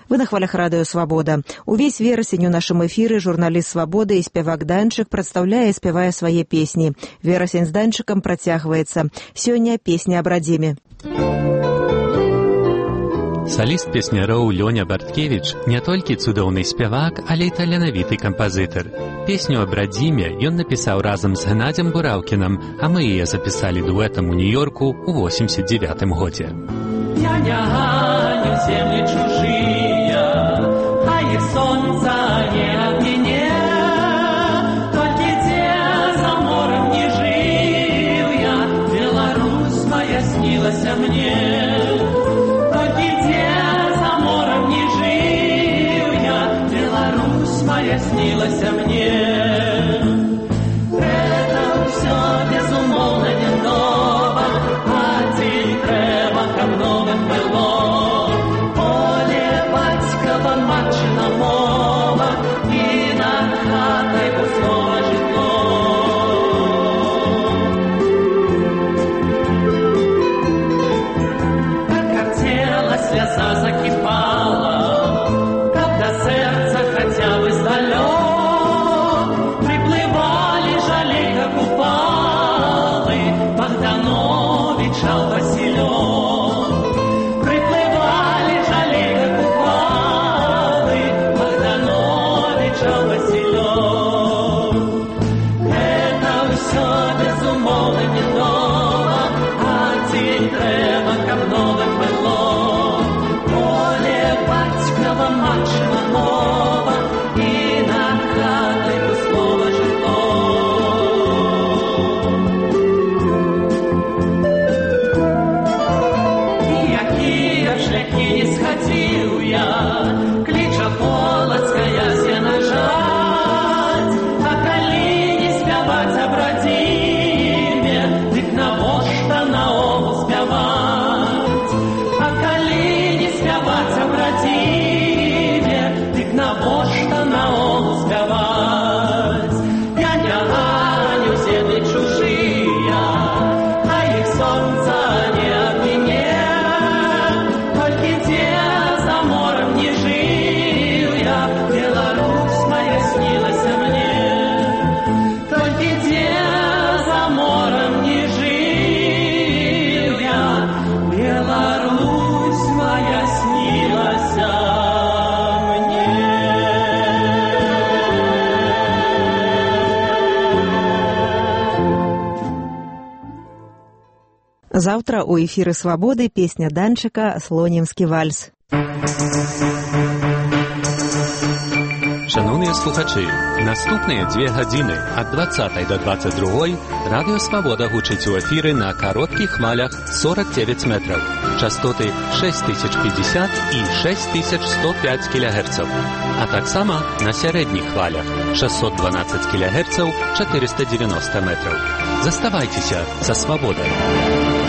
Вы на хвалях радыё «Свабода». Увесь верасень у нашым эфіры журналіст «Свабоды» і спявак Данчык прадстаўляе і спявае свае песні. Верасень з Данчыкам працягваецца. Сёння песня аб радзіме. Саліст песняроў Лёня Барткевіч не толькі цудоўны спявак, але і таленавіты кампазітар. Песню аб радзіме ён напісаў разам з Геннадзем Бураўкінам, а мы яе запісалі дуэтам у Нью-Йорку ў 89 годзе. Я не ганю земли чужие, а их солнца не обвине. Только где за морем не жил я, Беларусь моя снилась мне. Только где за морем не жил я, Беларусь моя снилась мне. Это все безумолно не ново, один треба ко новым было. Поле батькова матчина мова, и над хатой пустого житло. Как картела слеза закипала, как до сердца хотя бы сдалек, приплывали жалейка купалы, Богданович, Василек. Приплывали жалейка купалы, Богданович, Василек. Это все безумовно не ново, один треба ко новым было. Поле батькова матчина мова, и над хатой пустого житло. Ніякія шляхи не сходил я, кліча полацкая сена жать, а калі не спяваць аб радзіме, дык навошта наогул спяваць? А калі не спяваць аб радзіме, дык навошта наогул спяваць? Я не ганю земли чужие, а их солнца не обвине. Только где за морем не жил я, Беларусь моя снилась мне. Только где за морем не жил я, Беларусь моя снилась мне. Заўтра у эфіры «Свабоды» песня Данчыка «Слонімскі вальс». Шановныя слухачы, наступныя 2 гадзіны ад 20 до 22 радыё «Свабода» гучыць у эфіры на кароткіх хвалях 49 метраў, частоты 6050 і 6105 кГц, а таксама на сярэдніх хвалях 612 кГц 490 метраў. Заставайцеся са «Свабодай».